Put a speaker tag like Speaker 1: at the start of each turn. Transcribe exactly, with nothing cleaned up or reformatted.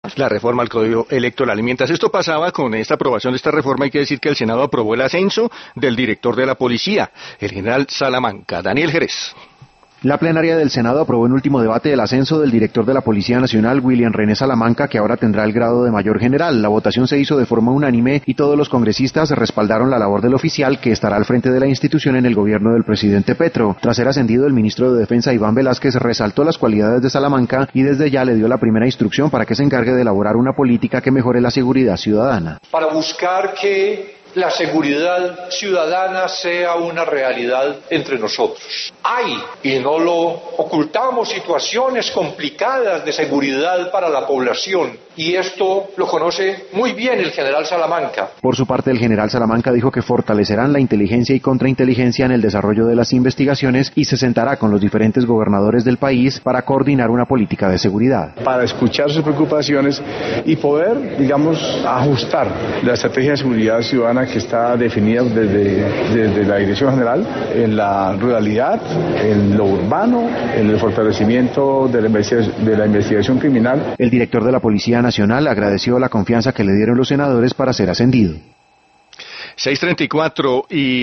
Speaker 1: la reforma al Código Electoral. Y mientras esto pasaba, con esta aprobación de esta reforma, hay que decir que el Senado aprobó el ascenso del director de la policía, el general Salamanca. Daniel Jerez.
Speaker 2: La plenaria del Senado aprobó en último debate el ascenso del director de la Policía Nacional, William René Salamanca, que ahora tendrá el grado de mayor general. La votación se hizo de forma unánime y todos los congresistas respaldaron la labor del oficial, que estará al frente de la institución en el gobierno del presidente Petro. Tras ser ascendido, el ministro de Defensa, Iván Velázquez, resaltó las cualidades de Salamanca y desde ya le dio la primera instrucción para que se encargue de elaborar una política que mejore la seguridad ciudadana.
Speaker 3: Para buscar que la seguridad ciudadana sea una realidad entre nosotros. Hay, y no lo ocultamos, situaciones complicadas de seguridad para la población, y esto lo conoce muy bien el general Salamanca.
Speaker 2: Por su parte, el general Salamanca dijo que fortalecerán la inteligencia y contrainteligencia en el desarrollo de las investigaciones y se sentará con los diferentes gobernadores del país para coordinar una política de seguridad.
Speaker 4: Para escuchar sus preocupaciones y poder, digamos, ajustar la estrategia de seguridad ciudadana que está definida desde, desde la Dirección General en la ruralidad, en lo urbano, en el fortalecimiento de la investigación, de la investigación criminal.
Speaker 2: El director de la Policía Nacional agradeció la confianza que le dieron los senadores para ser ascendido.
Speaker 1: seis treinta y cuatro y